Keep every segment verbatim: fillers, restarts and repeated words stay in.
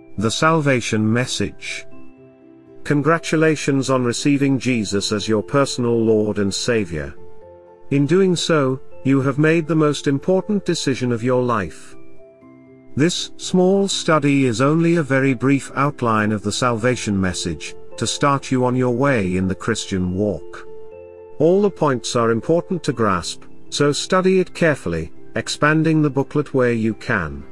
The Salvation Message. Congratulations on receiving Jesus as your personal Lord and Savior. In doing so, you have made the most important decision of your life. This small study is only a very brief outline of the salvation message, to start you on your way in the Christian walk. All the points are important to grasp, so study it carefully, expanding the booklet where you can.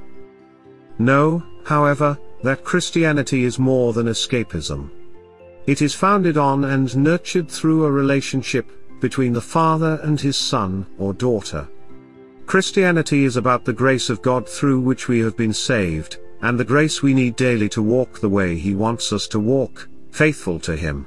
Know, however, that Christianity is more than escapism. It is founded on and nurtured through a relationship between the Father and His Son or daughter. Christianity is about the grace of God through which we have been saved, and the grace we need daily to walk the way He wants us to walk, faithful to Him.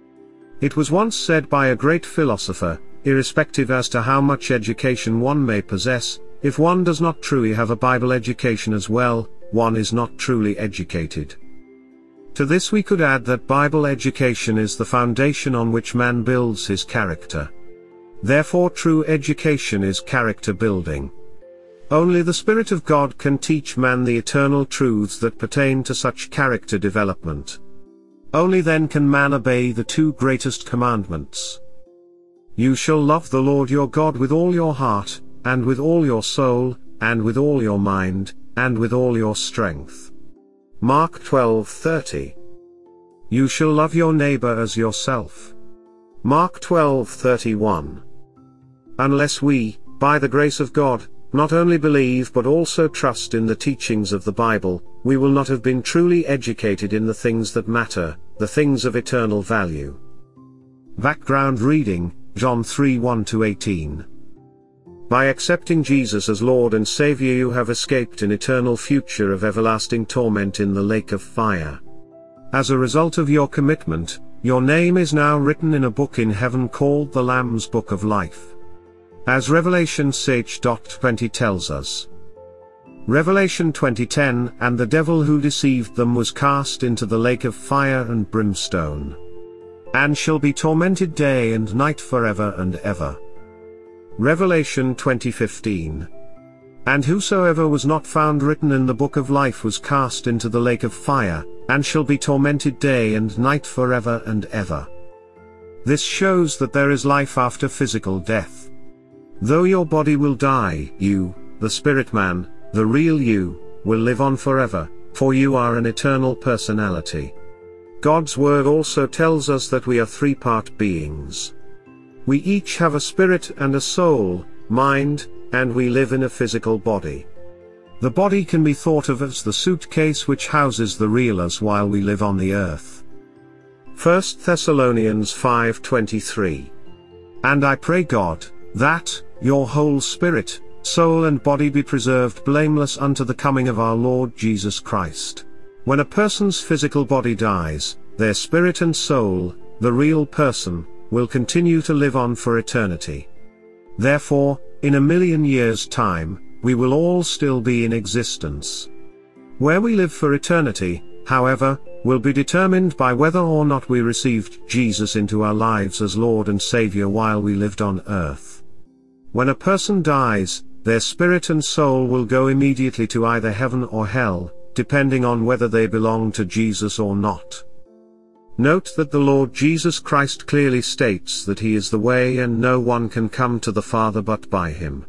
It was once said by a great philosopher, irrespective as to how much education one may possess, if one does not truly have a Bible education as well, one is not truly educated. To this we could add that Bible education is the foundation on which man builds his character. Therefore true education is character building. Only the Spirit of God can teach man the eternal truths that pertain to such character development. Only then can man obey the two greatest commandments. You shall love the Lord your God with all your heart, and with all your soul, and with all your mind, and with all your strength. Mark twelve thirty. You shall love your neighbor as yourself. Mark twelve thirty-one. Unless we, by the grace of God, not only believe but also trust in the teachings of the Bible, we will not have been truly educated in the things that matter, the things of eternal value. Background reading, John three one to eighteen. By accepting Jesus as Lord and Savior you have escaped an eternal future of everlasting torment in the lake of fire. As a result of your commitment, your name is now written in a book in heaven called the Lamb's Book of Life. As Revelation six twenty tells us. Revelation twenty ten, and the devil who deceived them was cast into the lake of fire and brimstone, and shall be tormented day and night forever and ever. Revelation twenty fifteen. And whosoever was not found written in the book of life was cast into the lake of fire, and shall be tormented day and night forever and ever. This shows that there is life after physical death. Though your body will die, you, the spirit man, the real you, will live on forever, for you are an eternal personality. God's word also tells us that we are three-part beings. We each have a spirit and a soul, mind, and we live in a physical body. The body can be thought of as the suitcase which houses the real us while we live on the earth. First Thessalonians five twenty-three. And I pray God, that your whole spirit, soul and body be preserved blameless unto the coming of our Lord Jesus Christ. When a person's physical body dies, their spirit and soul, the real person, will continue to live on for eternity. Therefore, in a million years' time, we will all still be in existence. Where we live for eternity, however, will be determined by whether or not we received Jesus into our lives as Lord and Savior while we lived on earth. When a person dies, their spirit and soul will go immediately to either heaven or hell, depending on whether they belong to Jesus or not. Note that the Lord Jesus Christ clearly states that He is the way and no one can come to the Father but by Him.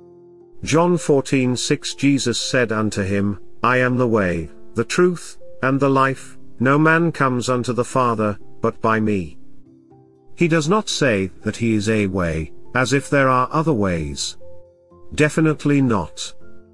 John fourteen six Jesus said unto him, I am the way, the truth, and the life, no man comes unto the Father, but by me. He does not say that He is a way, as if there are other ways. Definitely not.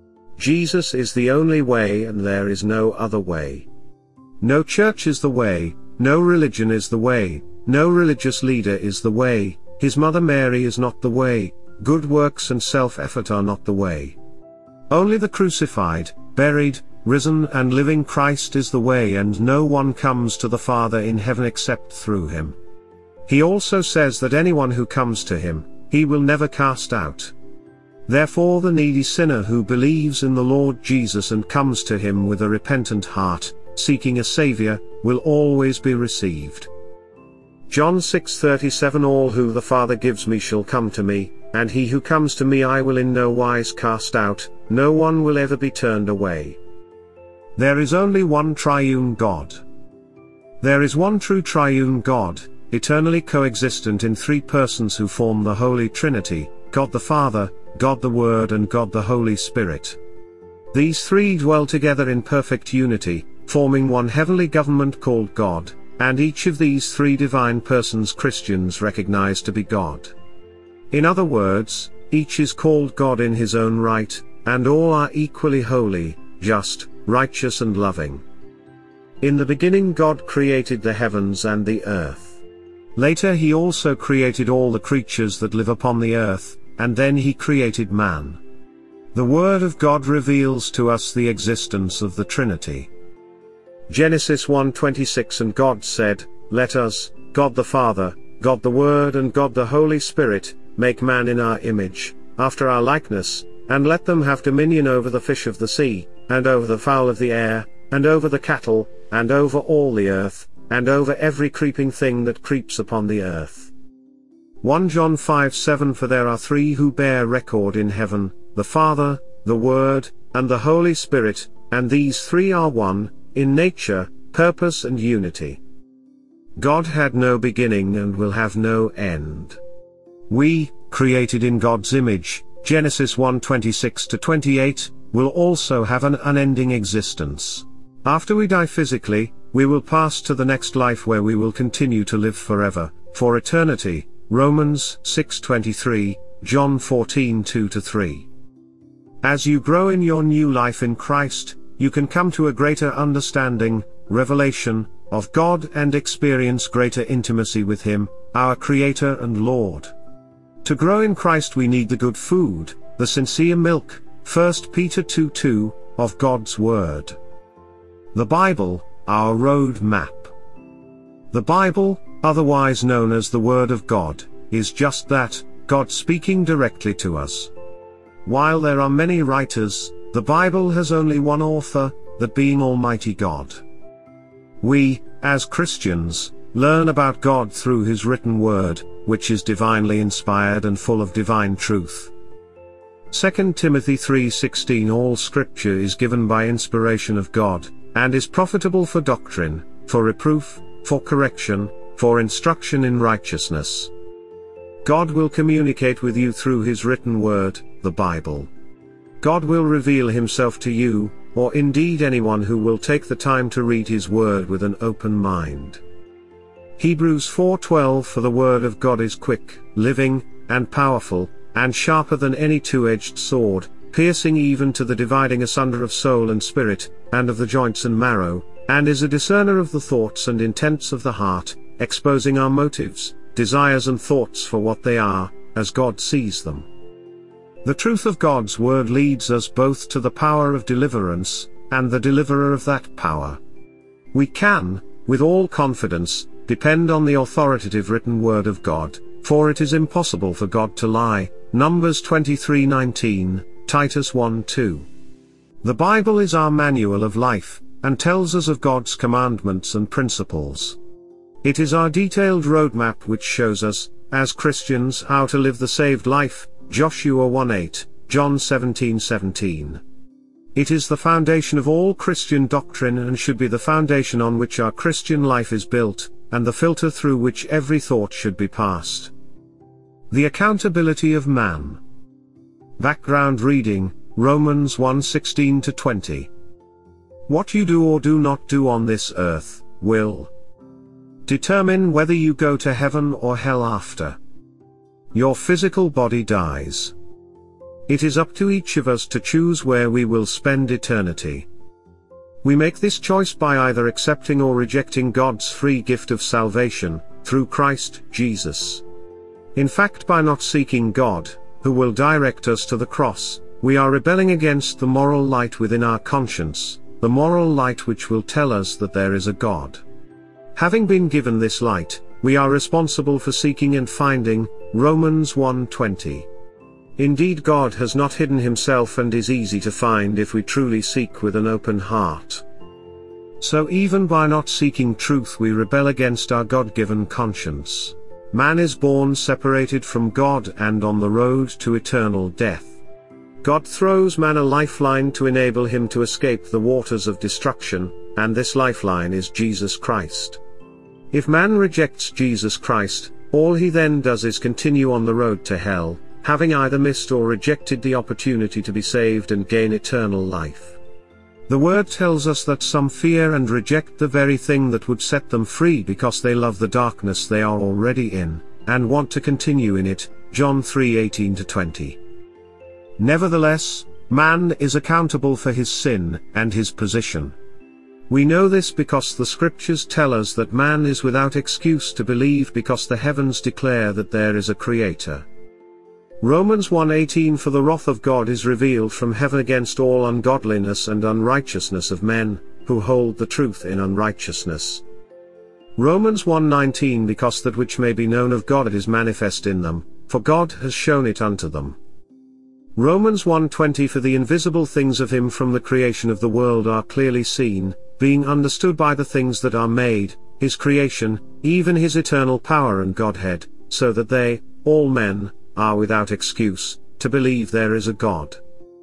Jesus is the only way and there is no other way. No church is the way, no religion is the way, no religious leader is the way, His Mother Mary is not the way, good works and self-effort are not the way. Only the crucified, buried, risen and living Christ is the way, and no one comes to the Father in heaven except through Him. He also says that anyone who comes to Him, He will never cast out. Therefore the needy sinner who believes in the Lord Jesus and comes to Him with a repentant heart, seeking a Savior, will always be received. John six thirty-seven All who the Father gives me shall come to me, and he who comes to me I will in no wise cast out, no one will ever be turned away. There is only one triune God. There is one true triune God, eternally coexistent in three persons who form the Holy Trinity, God the Father, God the Word and God the Holy Spirit. These three dwell together in perfect unity, forming one heavenly government called God, and each of these three divine persons Christians recognize to be God. In other words, each is called God in his own right, and all are equally holy, just, righteous and loving. In the beginning God created the heavens and the earth. Later he also created all the creatures that live upon the earth, and then he created man. The Word of God reveals to us the existence of the Trinity. Genesis one twenty-six And God said, Let us, God the Father, God the Word and God the Holy Spirit, make man in our image, after our likeness, and let them have dominion over the fish of the sea, and over the fowl of the air, and over the cattle, and over all the earth, and over every creeping thing that creeps upon the earth. First John five seven For there are three who bear record in heaven, the Father, the Word, and the Holy Spirit, and these three are one, in nature, purpose and unity. God had no beginning and will have no end. We, created in God's image, Genesis one twenty-six to twenty-eight, will also have an unending existence. After we die physically, we will pass to the next life where we will continue to live forever, for eternity, Romans six twenty-three, John fourteen two to three. As you grow in your new life in Christ, you can come to a greater understanding, revelation, of God and experience greater intimacy with Him, our Creator and Lord. To grow in Christ we need the good food, the sincere milk, First Peter two two, of God's Word. The Bible, our road map. The Bible, otherwise known as the Word of God, is just that, God speaking directly to us. While there are many writers, the Bible has only one author, that being Almighty God. We, as Christians, learn about God through His written Word, which is divinely inspired and full of divine truth. Second Timothy three sixteen All Scripture is given by inspiration of God, and is profitable for doctrine, for reproof, for correction, for instruction in righteousness. God will communicate with you through His written Word, the Bible. God will reveal Himself to you, or indeed anyone who will take the time to read His Word with an open mind. Hebrews four twelve For the Word of God is quick, living, and powerful, and sharper than any two-edged sword, piercing even to the dividing asunder of soul and spirit, and of the joints and marrow, and is a discerner of the thoughts and intents of the heart, exposing our motives, desires and thoughts for what they are, as God sees them. The truth of God's Word leads us both to the power of deliverance, and the deliverer of that power. We can, with all confidence, depend on the authoritative written Word of God, for it is impossible for God to lie, Numbers twenty-three nineteen, Titus one two. The Bible is our manual of life, and tells us of God's commandments and principles. It is our detailed roadmap which shows us, as Christians, how to live the saved life, Joshua one eight, John seventeen seventeen. It is the foundation of all Christian doctrine and should be the foundation on which our Christian life is built, and the filter through which every thought should be passed. The accountability of man. Background reading, Romans one sixteen to twenty. What you do or do not do on this earth, will determine whether you go to heaven or hell after. Your physical body dies. It is up to each of us to choose where we will spend eternity. We make this choice by either accepting or rejecting God's free gift of salvation, through Christ Jesus. In fact, by not seeking God, who will direct us to the cross, we are rebelling against the moral light within our conscience, the moral light which will tell us that there is a God. Having been given this light, we are responsible for seeking and finding, Romans one twenty. Indeed, God has not hidden Himself and is easy to find if we truly seek with an open heart. So even by not seeking truth we rebel against our God-given conscience. Man is born separated from God and on the road to eternal death. God throws man a lifeline to enable him to escape the waters of destruction, and this lifeline is Jesus Christ. If man rejects Jesus Christ, all he then does is continue on the road to hell, having either missed or rejected the opportunity to be saved and gain eternal life. The word tells us that some fear and reject the very thing that would set them free because they love the darkness they are already in, and want to continue in it, John three eighteen to twenty. Nevertheless, man is accountable for his sin and his position. We know this because the scriptures tell us that man is without excuse to believe because the heavens declare that there is a creator. Romans one eighteen For the wrath of God is revealed from heaven against all ungodliness and unrighteousness of men, who hold the truth in unrighteousness. Romans one nineteen Because that which may be known of God is manifest in them, for God has shown it unto them. Romans one twenty For the invisible things of him from the creation of the world are clearly seen, being understood by the things that are made, his creation, even his eternal power and Godhead, so that they, all men, are without excuse, to believe there is a God.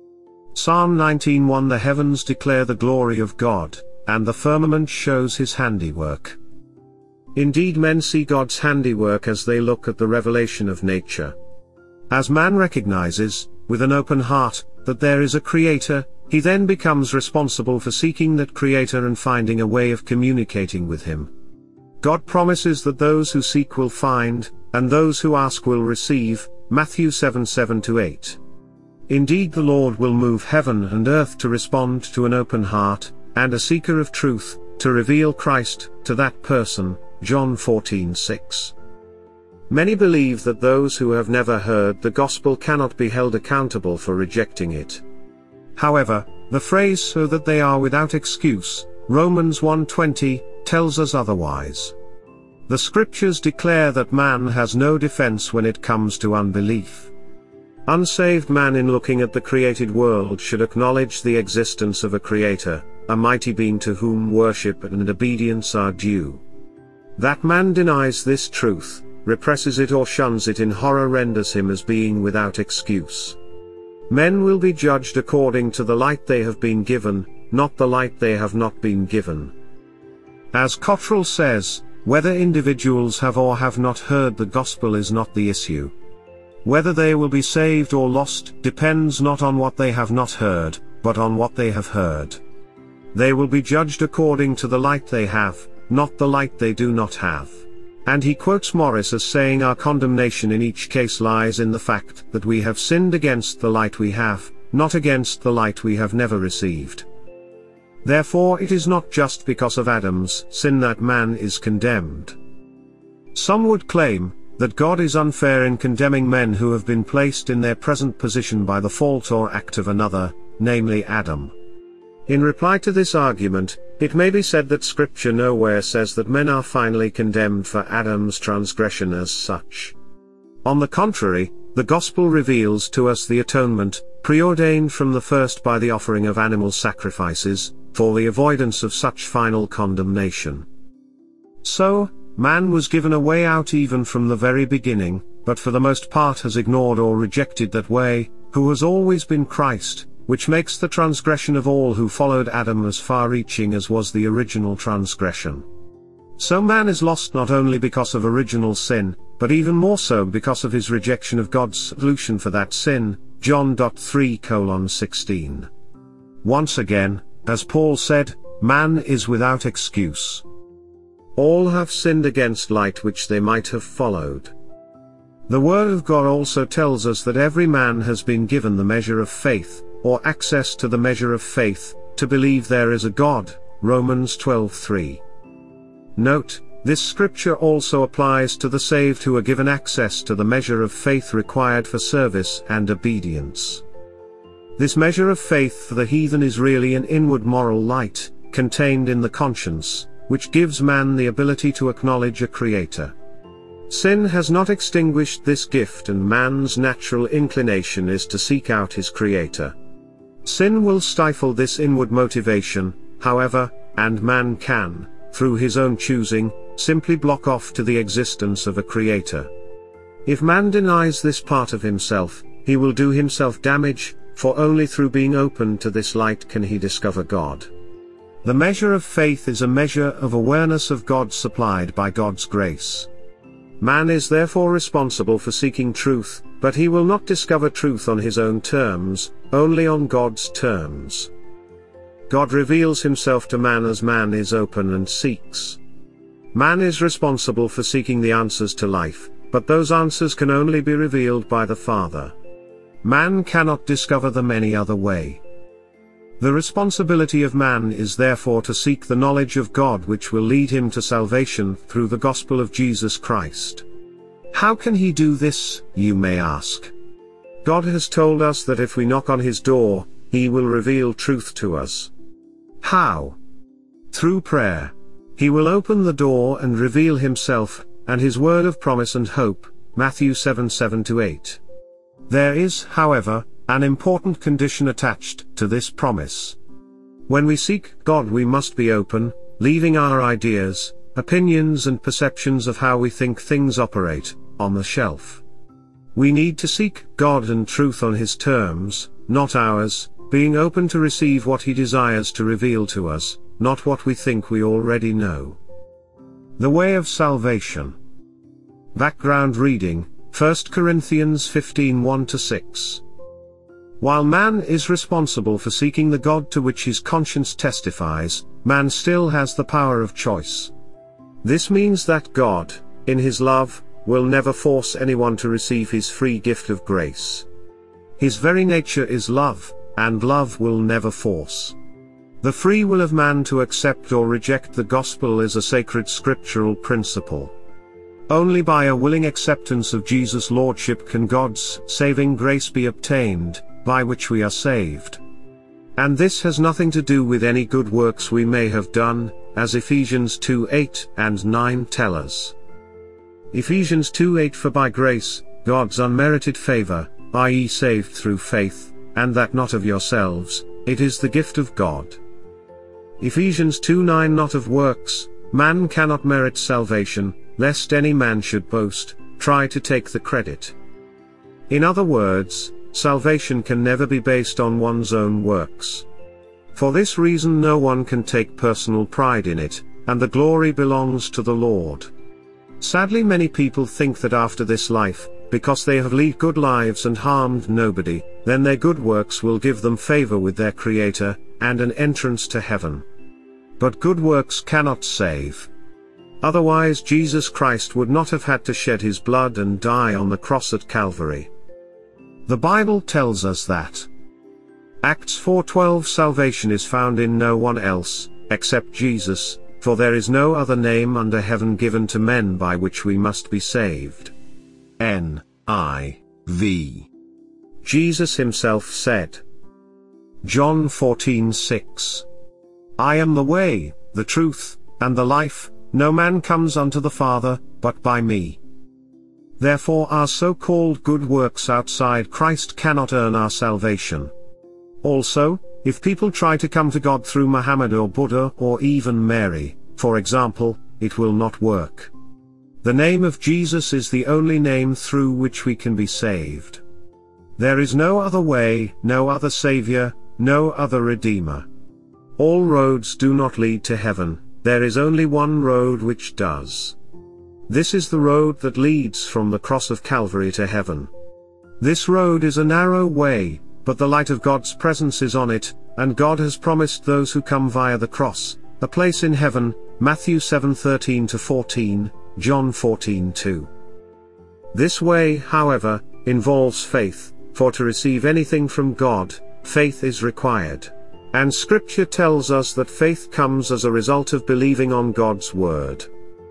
Psalm nineteen one The heavens declare the glory of God, and the firmament shows his handiwork. Indeed, men see God's handiwork as they look at the revelation of nature. As man recognizes, with an open heart, that there is a creator, he then becomes responsible for seeking that creator and finding a way of communicating with him. God promises that those who seek will find, and those who ask will receive, Matthew seven seven to eight. Indeed, the Lord will move heaven and earth to respond to an open heart, and a seeker of truth, to reveal Christ to that person, John fourteen six. Many believe that those who have never heard the gospel cannot be held accountable for rejecting it. However, the phrase "so that they are without excuse," Romans one twenty, tells us otherwise. The scriptures declare that man has no defense when it comes to unbelief. Unsaved man in looking at the created world should acknowledge the existence of a creator, a mighty being to whom worship and obedience are due. That man denies this truth, represses it or shuns it in horror renders him as being without excuse. Men will be judged according to the light they have been given, not the light they have not been given. As Cottrell says, whether individuals have or have not heard the gospel is not the issue. Whether they will be saved or lost depends not on what they have not heard, but on what they have heard. They will be judged according to the light they have, not the light they do not have. And he quotes Morris as saying our condemnation in each case lies in the fact that we have sinned against the light we have, not against the light we have never received. Therefore it is not just because of Adam's sin that man is condemned. Some would claim that God is unfair in condemning men who have been placed in their present position by the fault or act of another, namely Adam. In reply to this argument, it may be said that Scripture nowhere says that men are finally condemned for Adam's transgression as such. On the contrary, the Gospel reveals to us the atonement, preordained from the first by the offering of animal sacrifices, for the avoidance of such final condemnation. So, man was given a way out even from the very beginning, but for the most part has ignored or rejected that way, who has always been Christ, which makes the transgression of all who followed Adam as far-reaching as was the original transgression. So man is lost not only because of original sin, but even more so because of his rejection of God's solution for that sin, John three sixteen. Once again, as Paul said, man is without excuse. All have sinned against light which they might have followed. The Word of God also tells us that every man has been given the measure of faith, or access to the measure of faith, to believe there is a God, Romans twelve three. Note, this scripture also applies to the saved who are given access to the measure of faith required for service and obedience. This measure of faith for the heathen is really an inward moral light, contained in the conscience, which gives man the ability to acknowledge a creator. Sin has not extinguished this gift, and man's natural inclination is to seek out his creator. Sin will stifle this inward motivation, however, and man can, through his own choosing, simply block off to the existence of a creator. If man denies this part of himself, he will do himself damage, for only through being open to this light can he discover God. The measure of faith is a measure of awareness of God supplied by God's grace. Man is therefore responsible for seeking truth, but he will not discover truth on his own terms, only on God's terms. God reveals himself to man as man is open and seeks. Man is responsible for seeking the answers to life, but those answers can only be revealed by the Father. Man cannot discover them any other way. The responsibility of man is therefore to seek the knowledge of God which will lead him to salvation through the gospel of Jesus Christ. How can he do this, you may ask? God has told us that if we knock on his door, he will reveal truth to us. How? Through prayer. He will open the door and reveal himself, and his word of promise and hope, Matthew seven seven to eight. There is, however, an important condition attached to this promise. When we seek God we must be open, leaving our ideas, opinions and perceptions of how we think things operate, on the shelf. We need to seek God and truth on his terms, not ours, being open to receive what he desires to reveal to us, not what we think we already know. The way of salvation. Background reading, First Corinthians fifteen one to six. While man is responsible for seeking the God to which his conscience testifies, man still has the power of choice. This means that God, in his love, will never force anyone to receive his free gift of grace. His very nature is love, and love will never force. The free will of man to accept or reject the gospel is a sacred scriptural principle. Only by a willing acceptance of Jesus' lordship can God's saving grace be obtained, by which we are saved. And this has nothing to do with any good works we may have done, as Ephesians two eight and nine tell us. Ephesians two eight For by grace, God's unmerited favor, are ye saved through faith, and that not of yourselves, it is the gift of God. Ephesians two nine Not of works, man cannot merit salvation, lest any man should boast, try to take the credit. In other words, salvation can never be based on one's own works. For this reason no one can take personal pride in it, and the glory belongs to the Lord. Sadly many people think that after this life, because they have led good lives and harmed nobody, then their good works will give them favor with their Creator, and an entrance to heaven. But good works cannot save. Otherwise Jesus Christ would not have had to shed his blood and die on the cross at Calvary. The Bible tells us that. Acts four twelve Salvation is found in no one else, except Jesus, for there is no other name under heaven given to men by which we must be saved. N I V Jesus himself said. John fourteen six. I am the way, the truth, and the life, no man comes unto the Father, but by me. Therefore our so-called good works outside Christ cannot earn our salvation. Also, if people try to come to God through Muhammad or Buddha or even Mary, for example, it will not work. The name of Jesus is the only name through which we can be saved. There is no other way, no other Savior, no other Redeemer. All roads do not lead to heaven, there is only one road which does. This is the road that leads from the cross of Calvary to heaven. This road is a narrow way, but the light of God's presence is on it, and God has promised those who come via the cross, a place in heaven, Matthew seven thirteen to fourteen, John fourteen two. This way, however, involves faith, for to receive anything from God, faith is required. And Scripture tells us that faith comes as a result of believing on God's word.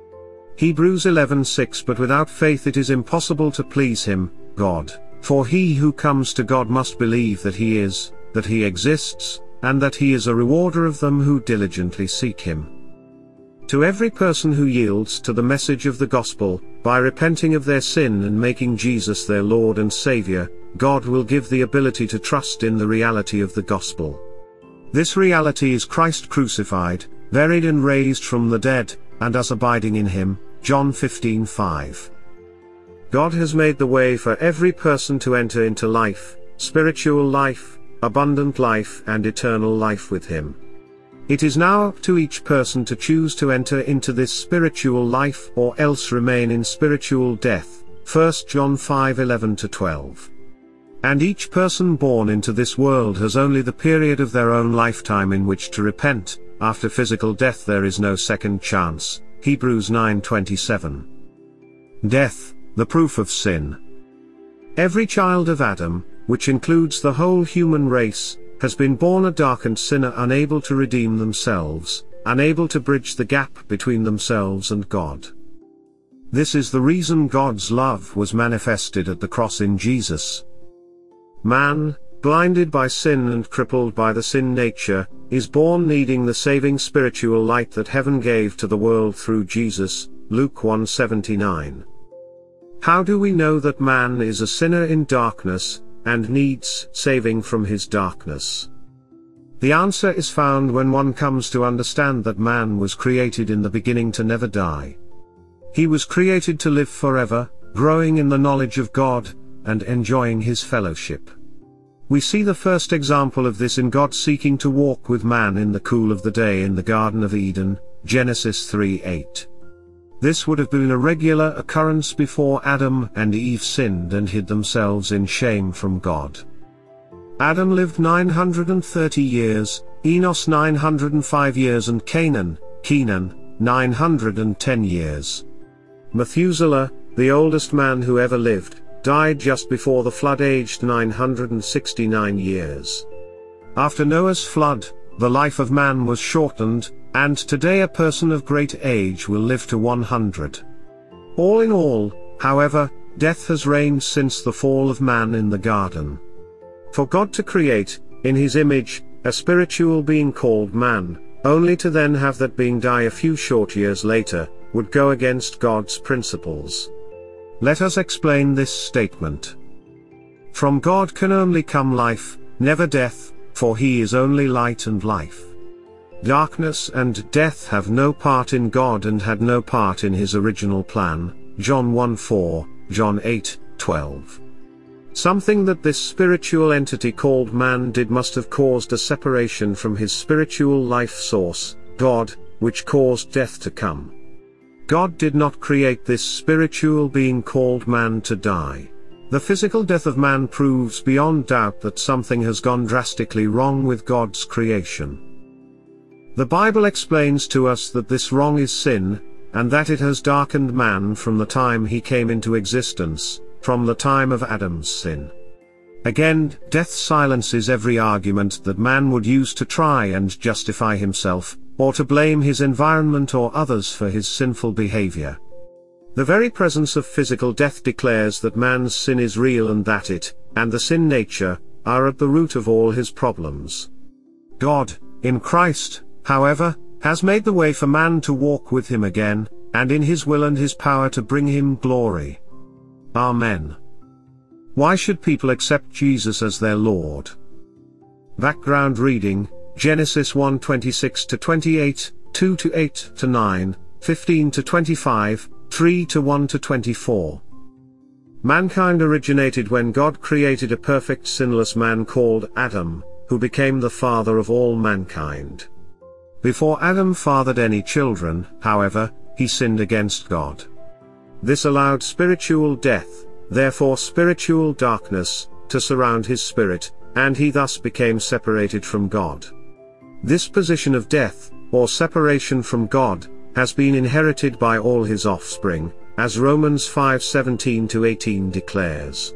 Hebrews eleven six But without faith it is impossible to please him, God, for he who comes to God must believe that he is, that he exists, and that he is a rewarder of them who diligently seek him. To every person who yields to the message of the gospel, by repenting of their sin and making Jesus their Lord and Savior, God will give the ability to trust in the reality of the gospel. This reality is Christ crucified, buried and raised from the dead, and us abiding in him, John fifteen five. God has made the way for every person to enter into life, spiritual life, abundant life and eternal life with Him. It is now up to each person to choose to enter into this spiritual life or else remain in spiritual death, First John five eleven to twelve. And each person born into this world has only the period of their own lifetime in which to repent. After physical death there is no second chance, Hebrews nine twenty-seven. Death, the proof of sin. Every child of Adam, which includes the whole human race, has been born a darkened sinner, unable to redeem themselves, unable to bridge the gap between themselves and God. This is the reason God's love was manifested at the cross in Jesus. Man, blinded by sin and crippled by the sin nature, is born needing the saving spiritual light that heaven gave to the world through Jesus, Luke one seventy-nine. How do we know that man is a sinner in darkness, and needs saving from his darkness? The answer is found when one comes to understand that man was created in the beginning to never die. He was created to live forever, growing in the knowledge of God, and enjoying His fellowship. We see the first example of this in God seeking to walk with man in the cool of the day in the Garden of Eden, Genesis three eight. This would have been a regular occurrence before Adam and Eve sinned and hid themselves in shame from God. Adam lived nine hundred thirty years, Enos nine hundred five years, and Canaan, Kenan, nine hundred ten years. Methuselah, the oldest man who ever lived, died just before the flood, aged nine hundred sixty-nine years. After Noah's flood, the life of man was shortened, and today a person of great age will live to one hundred. All in all, however, death has reigned since the fall of man in the garden. For God to create, in His image, a spiritual being called man, only to then have that being die a few short years later, would go against God's principles. Let us explain this statement. From God can only come life, never death, for He is only light and life. Darkness and death have no part in God and had no part in His original plan, John one four, John eight twelve. Something that this spiritual entity called man did must have caused a separation from his spiritual life source, God, which caused death to come. God did not create this spiritual being called man to die. The physical death of man proves beyond doubt that something has gone drastically wrong with God's creation. The Bible explains to us that this wrong is sin, and that it has darkened man from the time he came into existence, from the time of Adam's sin. Again, death silences every argument that man would use to try and justify himself, or to blame his environment or others for his sinful behavior. The very presence of physical death declares that man's sin is real and that it, and the sin nature, are at the root of all his problems. God, in Christ, however, has made the way for man to walk with Him again, and in His will and His power to bring Him glory. Amen. Why should people accept Jesus as their Lord? Background reading, Genesis one twenty-six to twenty-eight, two to eight to nine, fifteen to twenty-five, three to one to twenty-four. Mankind originated when God created a perfect sinless man called Adam, who became the father of all mankind. Before Adam fathered any children, however, he sinned against God. This allowed spiritual death, therefore spiritual darkness, to surround his spirit, and he thus became separated from God. This position of death, or separation from God, has been inherited by all his offspring, as Romans five seventeen to eighteen declares.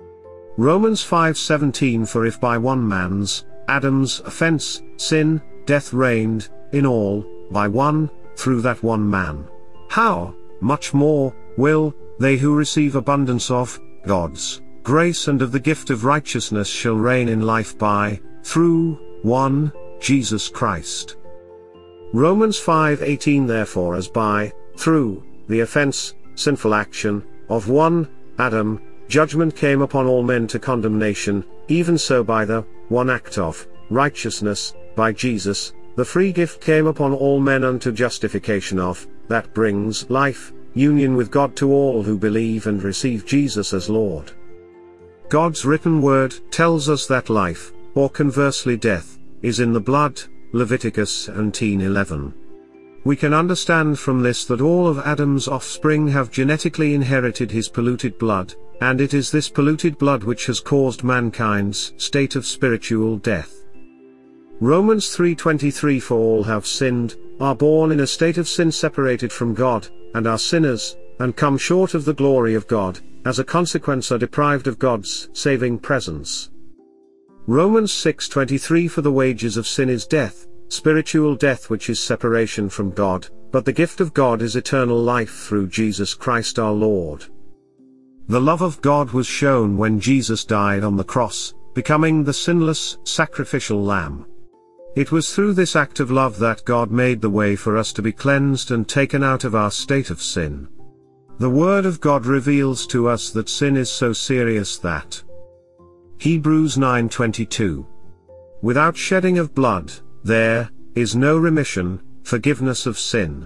Romans five seventeen For if by one man's, Adam's offense, sin, death reigned, in all, by one, through that one man, how much more will they who receive abundance of God's grace and of the gift of righteousness shall reign in life by, through, one, Jesus Christ. Romans five eighteen Therefore as by, through, the offense, sinful action, of one, Adam, judgment came upon all men to condemnation, even so by the one act of righteousness, by Jesus, the free gift came upon all men unto justification of, that brings life, union with God to all who believe and receive Jesus as Lord. God's written word tells us that life, or conversely death, is in the blood, Leviticus nineteen eleven. We can understand from this that all of Adam's offspring have genetically inherited his polluted blood, and it is this polluted blood which has caused mankind's state of spiritual death. Romans three twenty-three For all have sinned, are born in a state of sin separated from God, and are sinners, and come short of the glory of God, as a consequence are deprived of God's saving presence. Romans six twenty-three For the wages of sin is death, spiritual death which is separation from God, but the gift of God is eternal life through Jesus Christ our Lord. The love of God was shown when Jesus died on the cross, becoming the sinless, sacrificial lamb. It was through this act of love that God made the way for us to be cleansed and taken out of our state of sin. The Word of God reveals to us that sin is so serious that Hebrews nine twenty-two. Without shedding of blood, there is no remission, forgiveness of sin.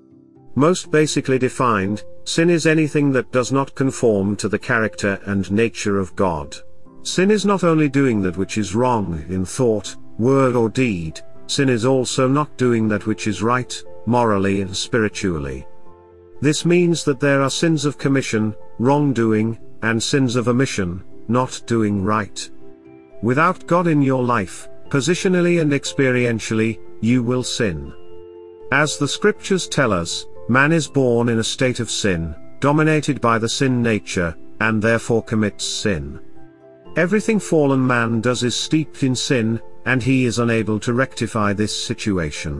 Most basically defined, sin is anything that does not conform to the character and nature of God. Sin is not only doing that which is wrong in thought, word or deed, sin is also not doing that which is right, morally and spiritually. This means that there are sins of commission, wrongdoing, and sins of omission, not doing right. Without God in your life, positionally and experientially, you will sin. As the scriptures tell us, man is born in a state of sin, dominated by the sin nature, and therefore commits sin. Everything fallen man does is steeped in sin, and he is unable to rectify this situation.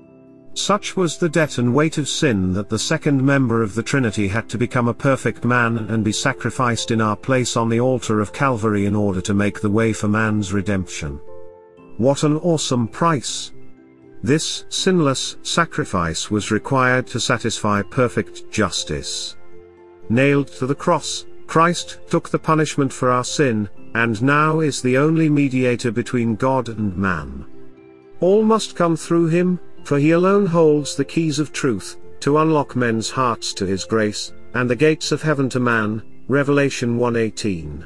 Such was the debt and weight of sin that the second member of the Trinity had to become a perfect man and be sacrificed in our place on the altar of Calvary in order to make the way for man's redemption. What an awesome price! This sinless sacrifice was required to satisfy perfect justice. Nailed to the cross, Christ took the punishment for our sin, and now is the only mediator between God and man. All must come through him, for he alone holds the keys of truth, to unlock men's hearts to his grace, and the gates of heaven to man, Revelation one eighteen.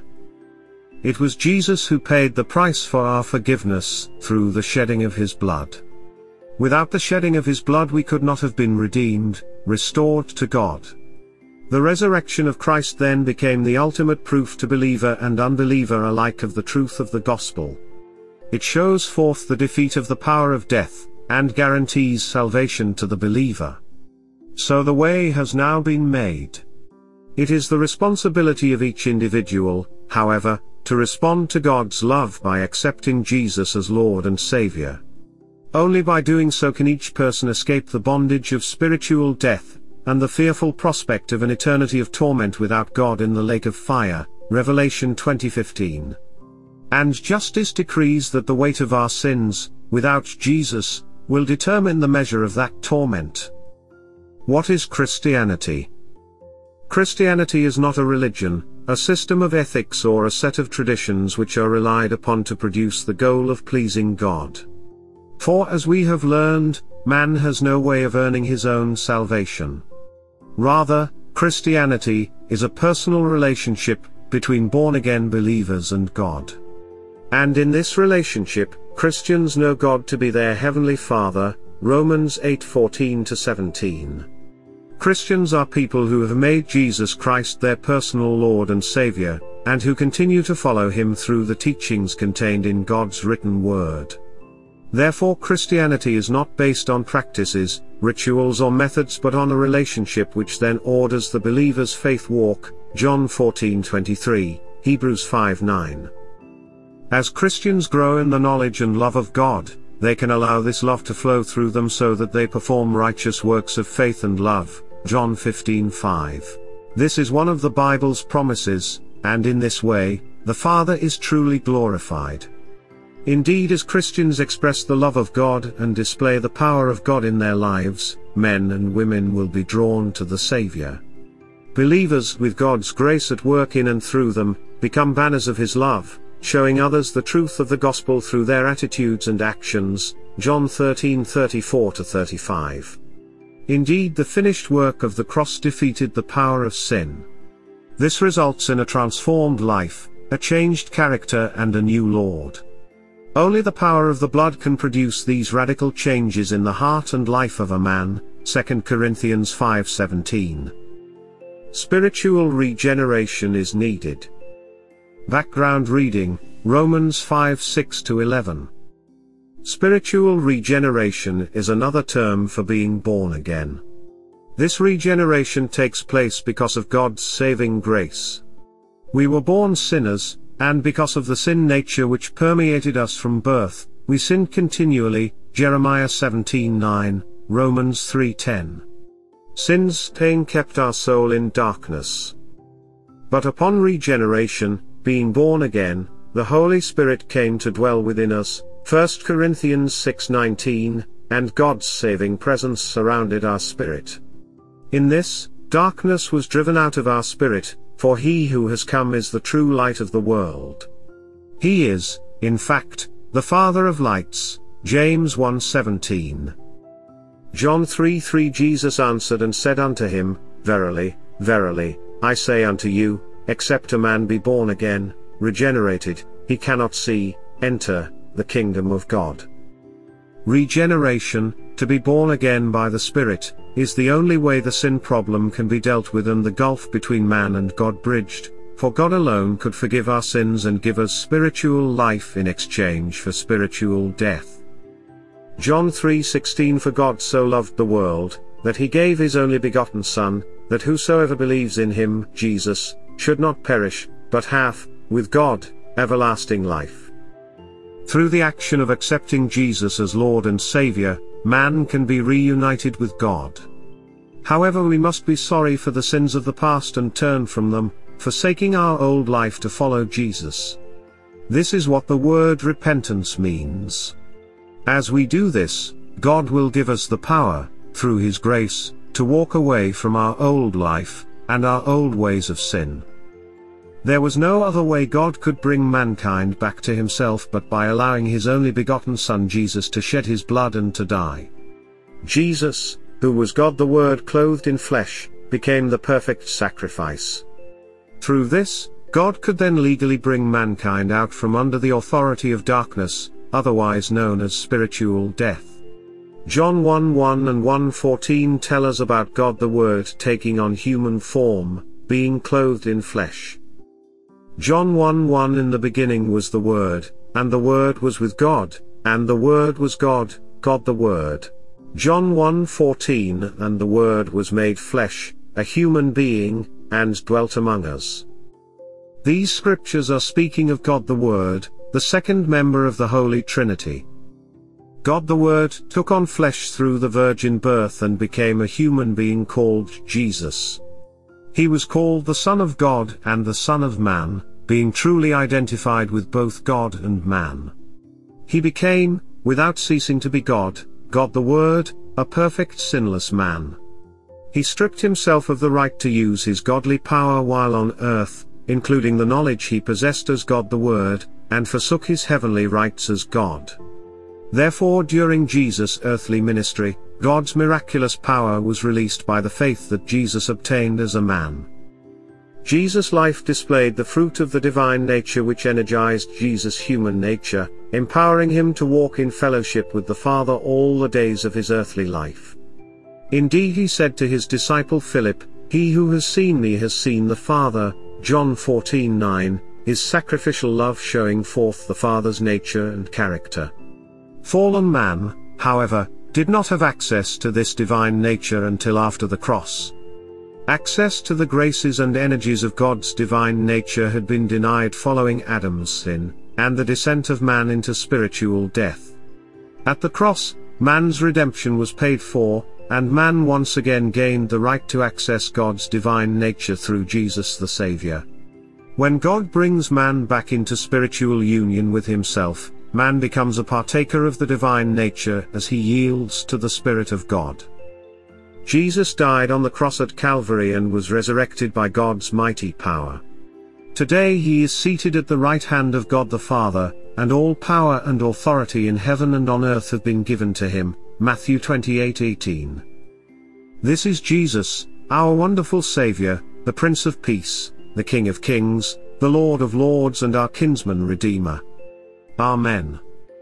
It was Jesus who paid the price for our forgiveness, through the shedding of his blood. Without the shedding of his blood we could not have been redeemed, restored to God. The resurrection of Christ then became the ultimate proof to believer and unbeliever alike of the truth of the gospel. It shows forth the defeat of the power of death, and guarantees salvation to the believer. So the way has now been made. It is the responsibility of each individual, however, to respond to God's love by accepting Jesus as Lord and Savior. Only by doing so can each person escape the bondage of spiritual death, and the fearful prospect of an eternity of torment without God in the lake of fire, Revelation twenty fifteen. And justice decrees that the weight of our sins, without Jesus, will determine the measure of that torment. What is Christianity? Christianity is not a religion, a system of ethics or a set of traditions which are relied upon to produce the goal of pleasing God. For as we have learned, man has no way of earning his own salvation. Rather, Christianity is a personal relationship between born-again believers and God. And in this relationship, Christians know God to be their heavenly Father, Romans eight fourteen to seventeen. Christians are people who have made Jesus Christ their personal Lord and Savior, and who continue to follow him through the teachings contained in God's written word. Therefore Christianity is not based on practices, rituals or methods but on a relationship which then orders the believer's faith walk, John fourteen twenty-three, Hebrews five nine. As Christians grow in the knowledge and love of God, they can allow this love to flow through them so that they perform righteous works of faith and love, John fifteen five. This is one of the Bible's promises, and in this way, the Father is truly glorified. Indeed, as Christians express the love of God and display the power of God in their lives, men and women will be drawn to the Savior. Believers, with God's grace at work in and through them, become banners of His love, showing others the truth of the gospel through their attitudes and actions, John thirteen thirty-four to thirty-five. Indeed, the finished work of the cross defeated the power of sin. This results in a transformed life, a changed character and a new Lord. Only the power of the blood can produce these radical changes in the heart and life of a man, Second Corinthians five seventeen. Spiritual regeneration is needed. Background reading, Romans five six to eleven. Spiritual regeneration is another term for being born again. This regeneration takes place because of God's saving grace. We were born sinners, and because of the sin nature which permeated us from birth, we sinned continually, Jeremiah seventeen nine, Romans three ten. Sin's pain kept our soul in darkness. But upon regeneration, being born again, the Holy Spirit came to dwell within us, First Corinthians six nineteen, and God's saving presence surrounded our spirit. In this, darkness was driven out of our spirit, for he who has come is the true light of the world. He is, in fact, the Father of lights, James one seventeen. John three three Jesus answered and said unto him, Verily, verily, I say unto you, except a man be born again, regenerated, he cannot see, enter, the kingdom of God. Regeneration, to be born again by the Spirit, is the only way the sin problem can be dealt with and the gulf between man and God bridged, for God alone could forgive our sins and give us spiritual life in exchange for spiritual death. John three sixteen For God so loved the world, that he gave his only begotten Son, that whosoever believes in him, Jesus, should not perish, but have, with God, everlasting life. Through the action of accepting Jesus as Lord and Savior, man can be reunited with God. However, we must be sorry for the sins of the past and turn from them, forsaking our old life to follow Jesus. This is what the word repentance means. As we do this, God will give us the power, through His grace, to walk away from our old life, and our old ways of sin. There was no other way God could bring mankind back to Himself but by allowing His only begotten Son Jesus to shed His blood and to die. Jesus, who was God the Word clothed in flesh, became the perfect sacrifice. Through this, God could then legally bring mankind out from under the authority of darkness, otherwise known as spiritual death. John one one and one fourteen tell us about God the Word taking on human form, being clothed in flesh. John one one In the beginning was the Word, and the Word was with God, and the Word was God, God the Word. John one fourteen And the Word was made flesh, a human being, and dwelt among us. These scriptures are speaking of God the Word, the second member of the Holy Trinity. God the Word took on flesh through the virgin birth and became a human being called Jesus. He was called the Son of God and the Son of Man, being truly identified with both God and man. He became, without ceasing to be God, God the Word, a perfect sinless man. He stripped himself of the right to use his godly power while on earth, including the knowledge he possessed as God the Word, and forsook his heavenly rights as God. Therefore, during Jesus' earthly ministry, God's miraculous power was released by the faith that Jesus obtained as a man. Jesus' life displayed the fruit of the divine nature which energized Jesus' human nature, empowering him to walk in fellowship with the Father all the days of his earthly life. Indeed, he said to his disciple Philip, "He who has seen me has seen the Father," John fourteen nine, his sacrificial love showing forth the Father's nature and character. Fallen man, however, did not have access to this divine nature until after the cross. Access to the graces and energies of God's divine nature had been denied following Adam's sin, and the descent of man into spiritual death. At the cross, man's redemption was paid for, and man once again gained the right to access God's divine nature through Jesus the Savior. When God brings man back into spiritual union with Himself, man becomes a partaker of the divine nature as he yields to the Spirit of God. Jesus died on the cross at Calvary and was resurrected by God's mighty power. Today He is seated at the right hand of God the Father, and all power and authority in heaven and on earth have been given to Him, Matthew twenty-eight eighteen. This is Jesus, our wonderful Savior, the Prince of Peace, the King of Kings, the Lord of Lords and our kinsman Redeemer. Amen.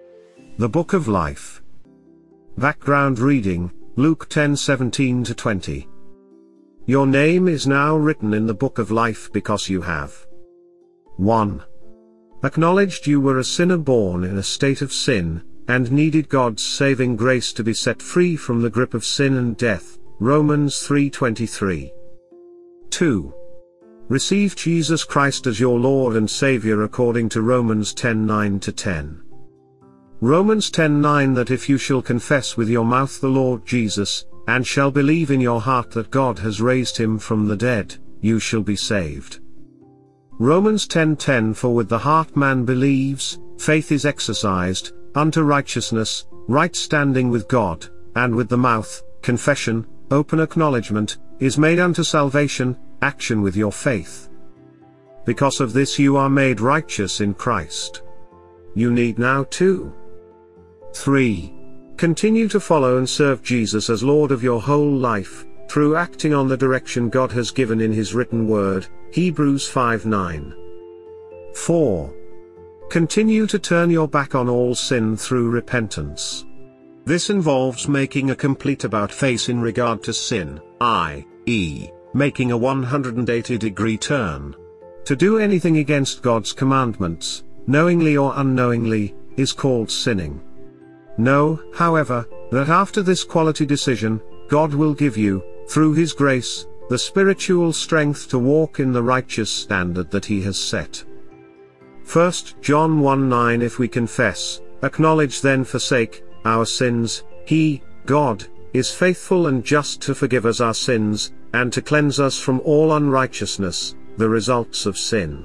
The Book of Life. Background reading, Luke ten seventeen to twenty. Your name is now written in the book of life because you have one. Acknowledged you were a sinner born in a state of sin, and needed God's saving grace to be set free from the grip of sin and death, Romans three twenty-three. two. Received Jesus Christ as your Lord and Savior according to Romans ten nine to ten. Romans ten nine that if you shall confess with your mouth the Lord Jesus, and shall believe in your heart that God has raised him from the dead, you shall be saved. Romans ten ten for with the heart man believes, faith is exercised, unto righteousness, right standing with God, and with the mouth, confession, open acknowledgement, is made unto salvation, action with your faith. Because of this you are made righteous in Christ. You need now too. three. Continue to follow and serve Jesus as Lord of your whole life, through acting on the direction God has given in His written word, Hebrews five nine. four. Continue to turn your back on all sin through repentance. This involves making a complete about-face in regard to sin, that is, making a one hundred eighty degree turn. To do anything against God's commandments, knowingly or unknowingly, is called sinning. Know, however, that after this quality decision, God will give you, through His grace, the spiritual strength to walk in the righteous standard that He has set. First John one nine If we confess, acknowledge then forsake, our sins, He, God, is faithful and just to forgive us our sins, and to cleanse us from all unrighteousness, the results of sin.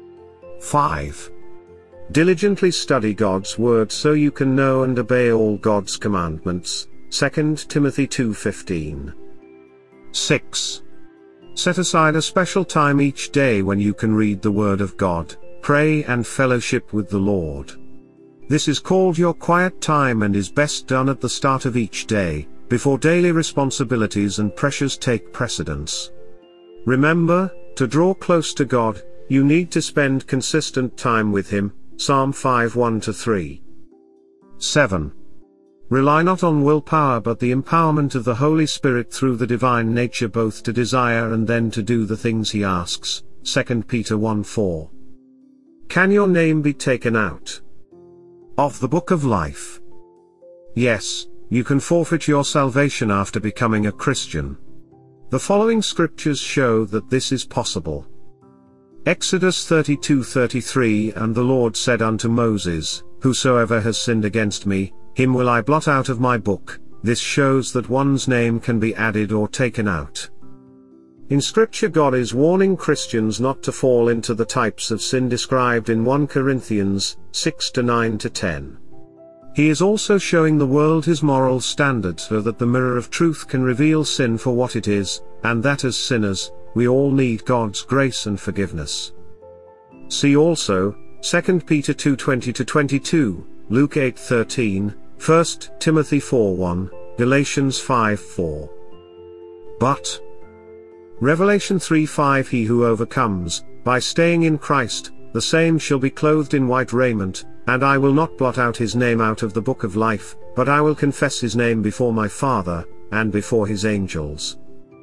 five. Diligently study God's word so you can know and obey all God's commandments, Second Timothy two fifteen. six. Set aside a special time each day when you can read the word of God, pray and fellowship with the Lord. This is called your quiet time and is best done at the start of each day, before daily responsibilities and pressures take precedence. Remember, to draw close to God, you need to spend consistent time with Him, Psalm five one to three. seven. Rely not on willpower but the empowerment of the Holy Spirit through the divine nature both to desire and then to do the things He asks, Second Peter one four. Can your name be taken out of the book of life? Yes, you can forfeit your salvation after becoming a Christian. The following scriptures show that this is possible. Exodus thirty-two thirty-three And the Lord said unto Moses, Whosoever has sinned against me, him will I blot out of my book. This shows that one's name can be added or taken out. In Scripture God is warning Christians not to fall into the types of sin described in First Corinthians six to nine to ten. He is also showing the world His moral standard so that the mirror of truth can reveal sin for what it is, and that as sinners, we all need God's grace and forgiveness. See also, Second Peter two twenty to twenty-two, Luke eight thirteen, First Timothy four one, Galatians five four. But Revelation three five He who overcomes, by staying in Christ, the same shall be clothed in white raiment, and I will not blot out his name out of the book of life, but I will confess his name before my Father, and before his angels.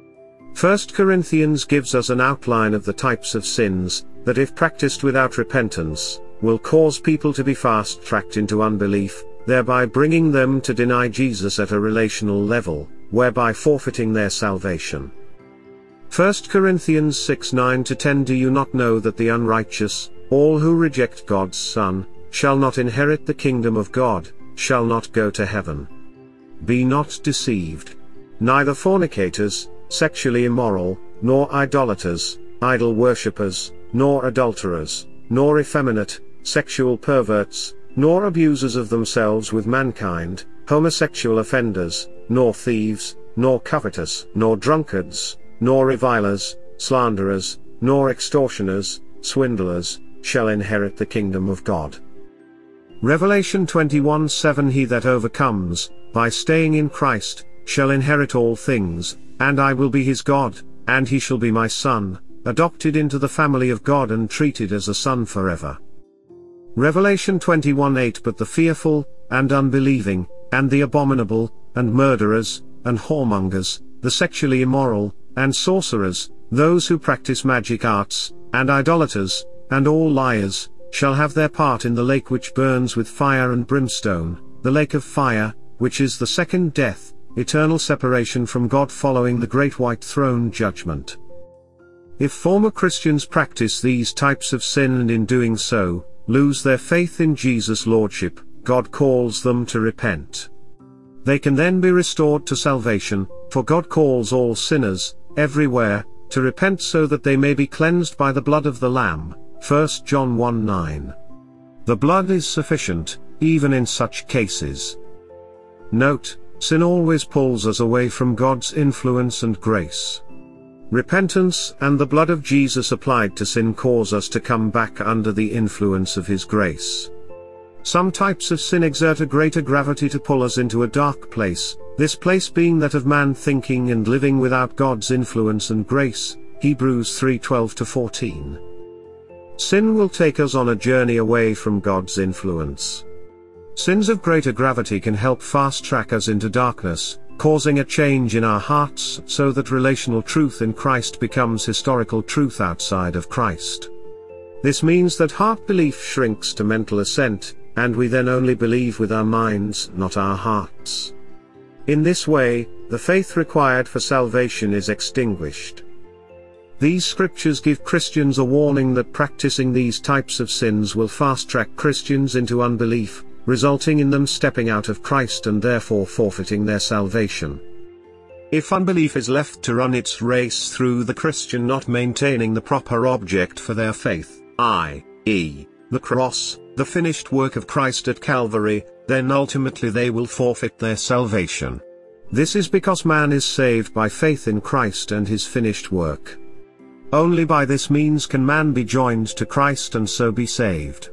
First Corinthians gives us an outline of the types of sins, that if practiced without repentance, will cause people to be fast-tracked into unbelief, thereby bringing them to deny Jesus at a relational level, whereby forfeiting their salvation. First Corinthians six nine to ten Do you not know that the unrighteous, all who reject God's Son, shall not inherit the kingdom of God, shall not go to heaven? Be not deceived. Neither fornicators, sexually immoral, nor idolaters, idol worshippers, nor adulterers, nor effeminate, sexual perverts, nor abusers of themselves with mankind, homosexual offenders, nor thieves, nor covetous, nor drunkards, nor revilers, slanderers, nor extortioners, swindlers, shall inherit the kingdom of God. Revelation twenty-one seven He that overcomes, by staying in Christ, shall inherit all things, and I will be his God, and he shall be my son, adopted into the family of God and treated as a son forever. Revelation twenty-one eight But the fearful, and unbelieving, and the abominable, and murderers, and whoremongers, the sexually immoral, and sorcerers, those who practice magic arts, and idolaters, and all liars, shall have their part in the lake which burns with fire and brimstone, the lake of fire, which is the second death, eternal separation from God following the great white throne judgment. If former Christians practice these types of sin and in doing so, lose their faith in Jesus' Lordship, God calls them to repent. They can then be restored to salvation, for God calls all sinners, everywhere, to repent so that they may be cleansed by the blood of the Lamb, First John one nine. The blood is sufficient, even in such cases. Note, sin always pulls us away from God's influence and grace. Repentance and the blood of Jesus applied to sin cause us to come back under the influence of His grace. Some types of sin exert a greater gravity to pull us into a dark place, this place being that of man thinking and living without God's influence and grace, Hebrews three twelve to fourteen. Sin will take us on a journey away from God's influence. Sins of greater gravity can help fast-track us into darkness, causing a change in our hearts so that relational truth in Christ becomes historical truth outside of Christ. This means that heart belief shrinks to mental assent, and we then only believe with our minds, not our hearts. In this way, the faith required for salvation is extinguished. These scriptures give Christians a warning that practicing these types of sins will fast-track Christians into unbelief, resulting in them stepping out of Christ and therefore forfeiting their salvation. If unbelief is left to run its race through the Christian not maintaining the proper object for their faith, that is, the cross, the finished work of Christ at Calvary, then ultimately they will forfeit their salvation. This is because man is saved by faith in Christ and His finished work. Only by this means can man be joined to Christ and so be saved.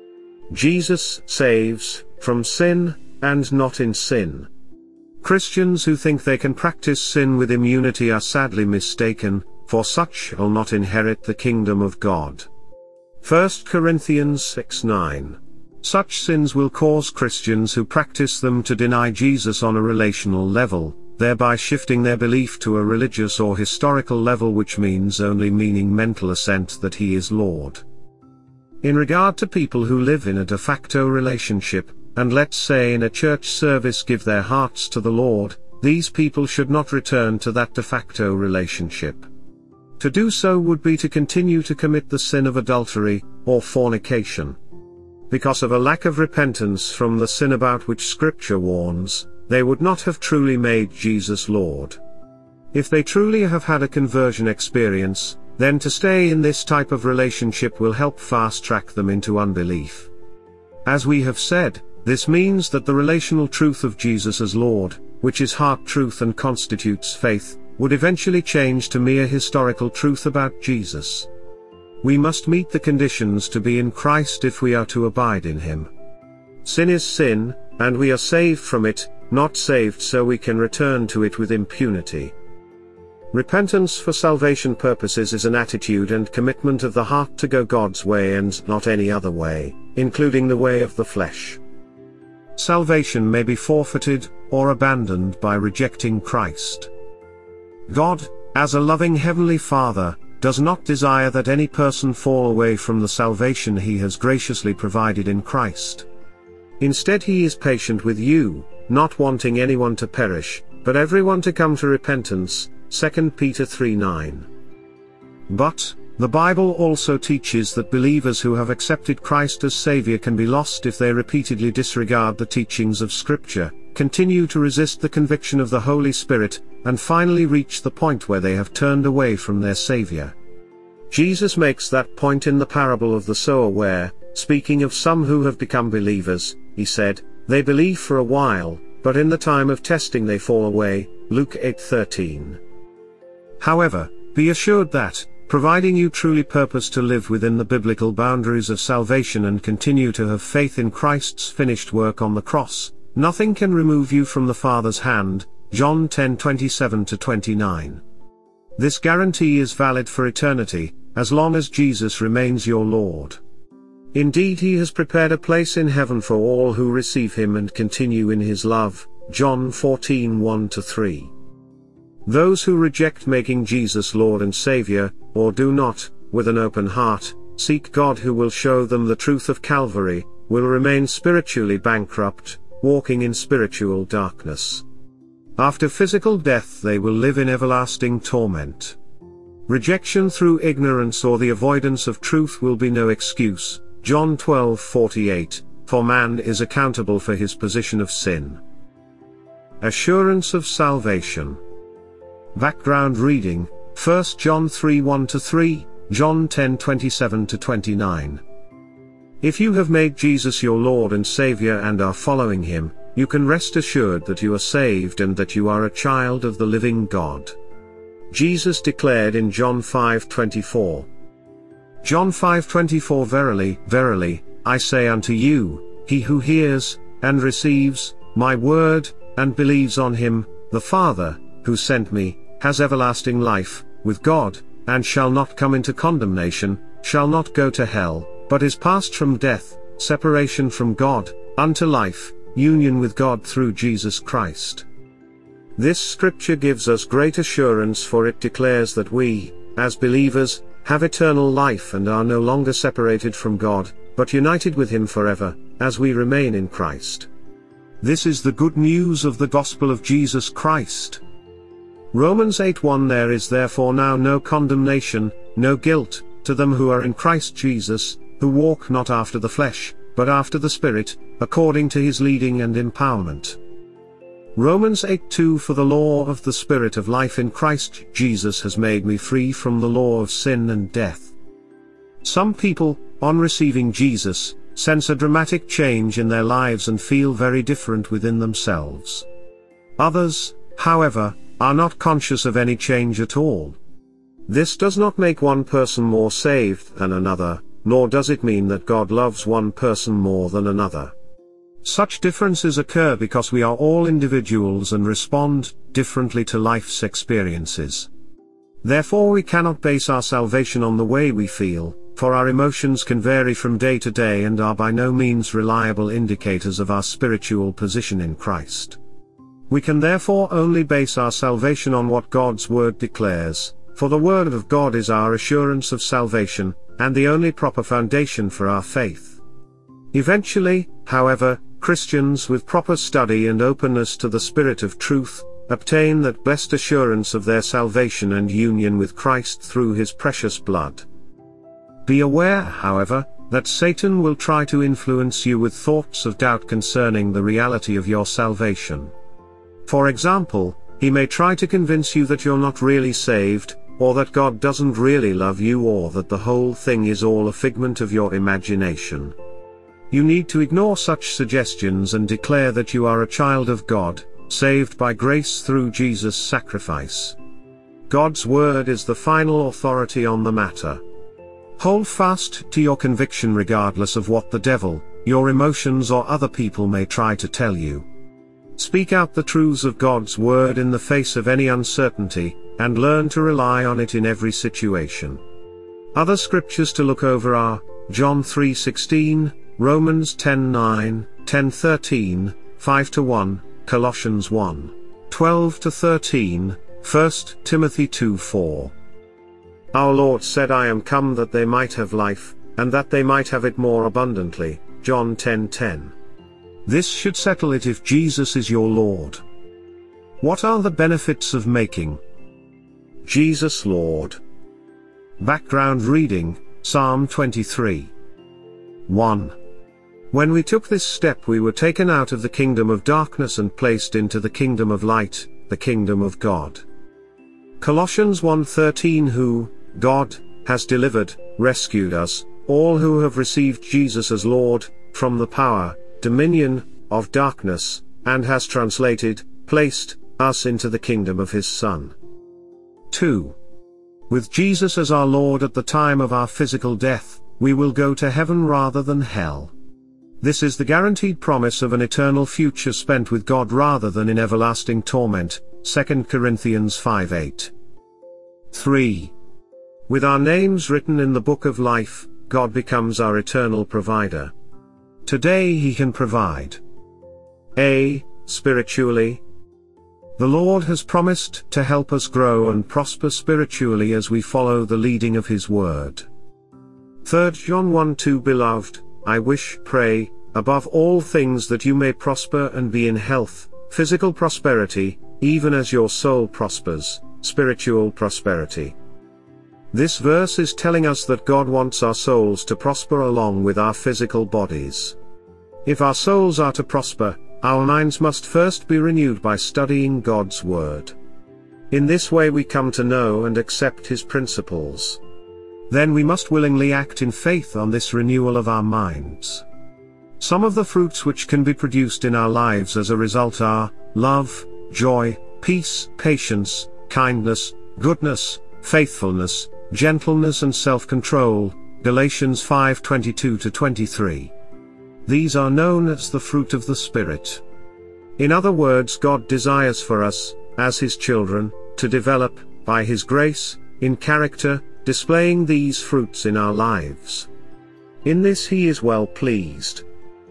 Jesus saves from sin, and not in sin. Christians who think they can practice sin with immunity are sadly mistaken, for such shall not inherit the kingdom of God. First Corinthians six nine. Such sins will cause Christians who practice them to deny Jesus on a relational level, thereby shifting their belief to a religious or historical level, which means only meaning mental assent that He is Lord. In regard to people who live in a de facto relationship, and let's say in a church service give their hearts to the Lord, these people should not return to that de facto relationship. To do so would be to continue to commit the sin of adultery, or fornication. Because of a lack of repentance from the sin about which Scripture warns, they would not have truly made Jesus Lord. If they truly have had a conversion experience, then to stay in this type of relationship will help fast-track them into unbelief. As we have said, this means that the relational truth of Jesus as Lord, which is heart truth and constitutes faith, would eventually change to mere historical truth about Jesus. We must meet the conditions to be in Christ if we are to abide in Him. Sin is sin, and we are saved from it, not saved so we can return to it with impunity. Repentance for salvation purposes is an attitude and commitment of the heart to go God's way and not any other way, including the way of the flesh. Salvation may be forfeited, or abandoned by rejecting Christ. God, as a loving Heavenly Father, does not desire that any person fall away from the salvation He has graciously provided in Christ. Instead He is patient with you, not wanting anyone to perish, but everyone to come to repentance, Second Peter three nine. But, the Bible also teaches that believers who have accepted Christ as Savior can be lost if they repeatedly disregard the teachings of Scripture, continue to resist the conviction of the Holy Spirit, and finally reach the point where they have turned away from their Savior. Jesus makes that point in the parable of the sower where, speaking of some who have become believers, He said, "They believe for a while, but in the time of testing they fall away," Luke eight thirteen. However, be assured that, providing you truly purpose to live within the biblical boundaries of salvation and continue to have faith in Christ's finished work on the cross, nothing can remove you from the Father's hand, John ten twenty-seven to twenty-nine. This guarantee is valid for eternity, as long as Jesus remains your Lord. Indeed, he has prepared a place in heaven for all who receive him and continue in his love. John fourteen one to three. Those who reject making Jesus Lord and Savior, or do not, with an open heart, seek God who will show them the truth of Calvary, will remain spiritually bankrupt, walking in spiritual darkness. After physical death they will live in everlasting torment. Rejection through ignorance or the avoidance of truth will be no excuse. John twelve forty-eight, for man is accountable for his position of sin. Assurance of salvation. Background reading, First John three one to three, John ten twenty-seven to twenty-nine. If you have made Jesus your Lord and Savior and are following him, you can rest assured that you are saved and that you are a child of the living God. Jesus declared in John five twenty-four. John five twenty-four Verily, verily, I say unto you, he who hears, and receives, my word, and believes on him, the Father, who sent me, has everlasting life, with God, and shall not come into condemnation, shall not go to hell, but is passed from death, separation from God, unto life, union with God through Jesus Christ. This scripture gives us great assurance, for it declares that we, as believers, have eternal life and are no longer separated from God, but united with him forever, as we remain in Christ. This is the good news of the gospel of Jesus Christ. Romans eight one There is therefore now no condemnation, no guilt, to them who are in Christ Jesus, who walk not after the flesh, but after the Spirit, according to his leading and empowerment. Romans eight two For the law of the Spirit of life in Christ Jesus has made me free from the law of sin and death. Some people, on receiving Jesus, sense a dramatic change in their lives and feel very different within themselves. Others, however, are not conscious of any change at all. This does not make one person more saved than another, nor does it mean that God loves one person more than another. Such differences occur because we are all individuals and respond differently to life's experiences. Therefore we cannot base our salvation on the way we feel, for our emotions can vary from day to day and are by no means reliable indicators of our spiritual position in Christ. We can therefore only base our salvation on what God's Word declares, for the Word of God is our assurance of salvation, and the only proper foundation for our faith. Eventually, however, Christians with proper study and openness to the Spirit of truth, obtain that blessed assurance of their salvation and union with Christ through his precious blood. Be aware, however, that Satan will try to influence you with thoughts of doubt concerning the reality of your salvation. For example, he may try to convince you that you're not really saved, or that God doesn't really love you, or that the whole thing is all a figment of your imagination. You need to ignore such suggestions and declare that you are a child of God, saved by grace through Jesus' sacrifice. God's Word is the final authority on the matter. Hold fast to your conviction regardless of what the devil, your emotions or other people may try to tell you. Speak out the truths of God's Word in the face of any uncertainty, and learn to rely on it in every situation. Other scriptures to look over are John three sixteen, Romans ten nine, ten thirteen, five to one, Colossians one twelve to thirteen, First Timothy two four. Our Lord said, I am come that they might have life, and that they might have it more abundantly, John ten ten. This should settle it if Jesus is your Lord. What are the benefits of making Jesus Lord? Background reading, Psalm twenty-three. one. When we took this step we were taken out of the kingdom of darkness and placed into the kingdom of light, the kingdom of God. Colossians one thirteen Who, God, has delivered, rescued us, all who have received Jesus as Lord, from the power, dominion, of darkness, and has translated, placed, us into the kingdom of his Son. two. With Jesus as our Lord at the time of our physical death, we will go to heaven rather than hell. This is the guaranteed promise of an eternal future spent with God rather than in everlasting torment, Second Corinthians five eight. three. With our names written in the book of life, God becomes our eternal provider. Today He can provide. A. Spiritually. The Lord has promised to help us grow and prosper spiritually as we follow the leading of His Word. Third John one two Beloved, I wish, pray, above all things that you may prosper and be in health, physical prosperity, even as your soul prospers, spiritual prosperity. This verse is telling us that God wants our souls to prosper along with our physical bodies. If our souls are to prosper, our minds must first be renewed by studying God's Word. In this way we come to know and accept His principles. Then we must willingly act in faith on this renewal of our minds. Some of the fruits which can be produced in our lives as a result are love, joy, peace, patience, kindness, goodness, faithfulness, gentleness and self-control, Galatians five twenty-two to twenty-three. These are known as the fruit of the Spirit. In other words, God desires for us, as His children, to develop, by His grace, in character, displaying these fruits in our lives. In this He is well pleased.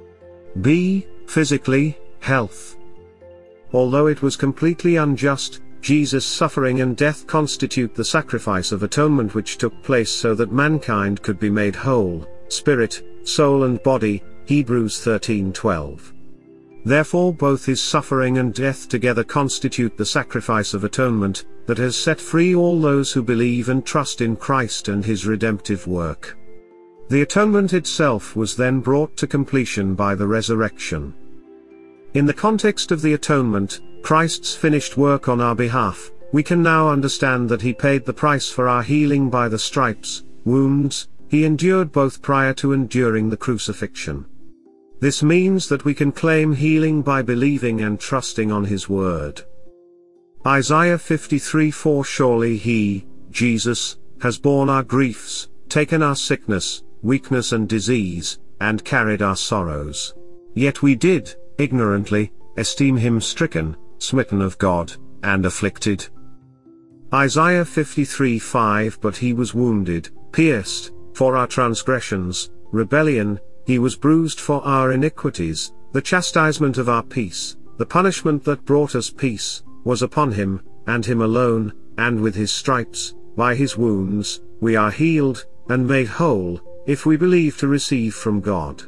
B. Physically, health. Although it was completely unjust, Jesus' suffering and death constitute the sacrifice of atonement which took place so that mankind could be made whole, spirit, soul and body, Hebrews thirteen twelve. Therefore both His suffering and death together constitute the sacrifice of atonement, that has set free all those who believe and trust in Christ and His redemptive work. The atonement itself was then brought to completion by the resurrection. In the context of the atonement, Christ's finished work on our behalf, we can now understand that He paid the price for our healing by the stripes, wounds, He endured both prior to and during the crucifixion. This means that we can claim healing by believing and trusting on His Word. Isaiah fifty-three four Surely He, Jesus, has borne our griefs, taken our sickness, weakness and disease, and carried our sorrows. Yet we did, ignorantly, esteem Him stricken, smitten of God, and afflicted. Isaiah fifty-three five But He was wounded, pierced, for our transgressions, rebellion, He was bruised for our iniquities, the chastisement of our peace, the punishment that brought us peace, was upon Him, and Him alone, and with His stripes, by His wounds, we are healed, and made whole, if we believe to receive from God.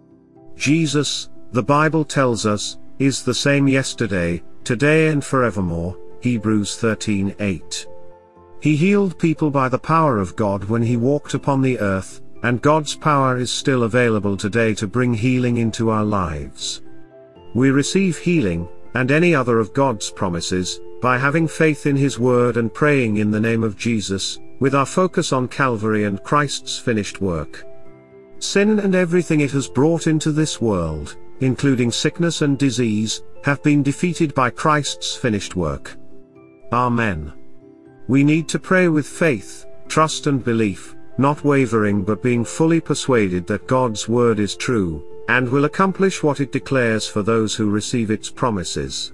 Jesus, the Bible tells us, is the same yesterday, today and forevermore, Hebrews thirteen eight. He healed people by the power of God when He walked upon the earth, and God's power is still available today to bring healing into our lives. We receive healing, and any other of God's promises, by having faith in His Word and praying in the name of Jesus, with our focus on Calvary and Christ's finished work. Sin and everything it has brought into this world, including sickness and disease, have been defeated by Christ's finished work. Amen. We need to pray with faith, trust and belief, not wavering but being fully persuaded that God's Word is true, and will accomplish what it declares for those who receive its promises.